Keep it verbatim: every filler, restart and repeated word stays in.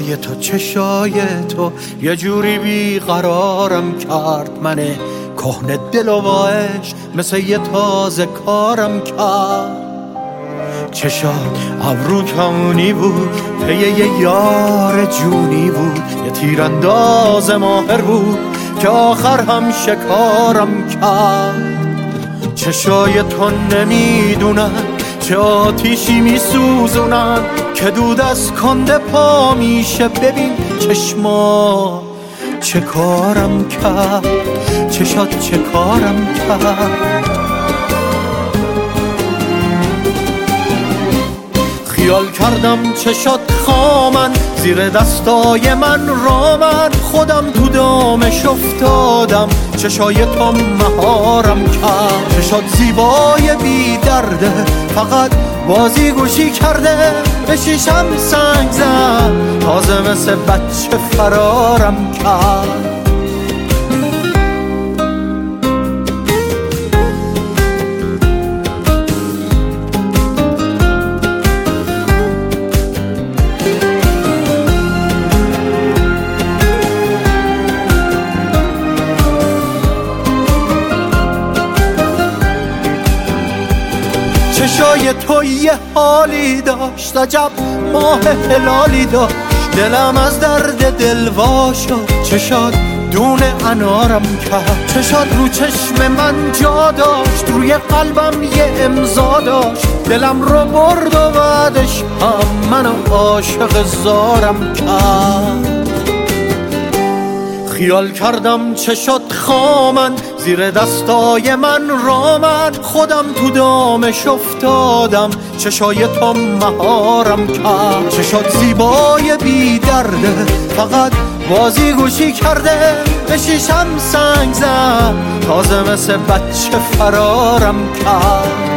چشای تو چشای تو یه جوری بیقرارم کرد، من کهنه دل و عشق مثل یه تازه کارم کرد. چشات ابرو کمونی بود، پی یه یار جونی بود، یه تیرانداز ماهر بود که آخر هم شکارم کرد. چشای تو نمیدونن چه آتیشی میسوزونن که دود از کنده پا میشه. ببین چشما چه کارم کرد، چشات چه کارم کرد. خیال کردم چشات خامن زیر دستای من رامن، خودم تو دامش افتادم چشای تو مهارم کرد. چشات زیبای بی درده فقط بازی گوشی کرده، به شیشم سنگ زد تازه مثل بچه فرارم کرد. چشای تو یه حالی داشت، عجب ماه هلالی داشت، دلم از درد دل وا شد. چشات دونه انارم کرد، چشات رو چشم من جا داشت، روی قلبم یه امضا داشت، دلم رو برد و بعدش هم منو عاشق زارم کرد. خیال کردم چشات خامن زیر دستای من رامن، خودم تو دامش افتادم چشای تو مهارم کرد. چشات زیبای بی درده فقط بازی گوشی کرده، به شیشم سنگ زد تازه مثل بچه فرارم کرد.